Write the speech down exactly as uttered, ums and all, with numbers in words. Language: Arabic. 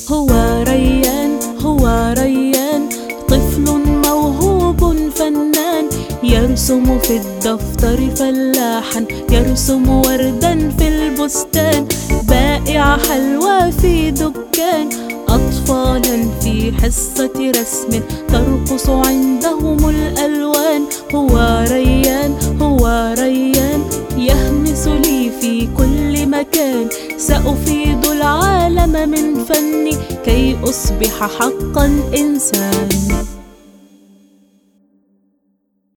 هو ريان هو ريان طفل موهوب فنان، يرسم في الدفتر فلاحا، يرسم وردا في البستان، بائع حلوى في دكان، أطفالا في حصة رسم ترقص عندهم الألوان. هو ريان هو ريان يهمس لي في كل مكان، سأفيد العالم من فني كي أصبح حقا إنسان.